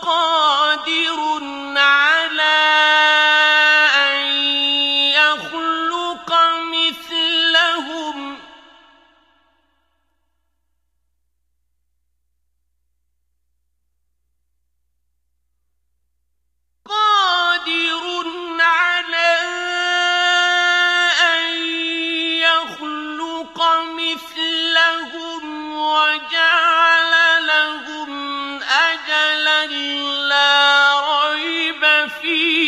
قادر على أن يخلق مثلهم وجعل لهم أجلا لا ريب فيه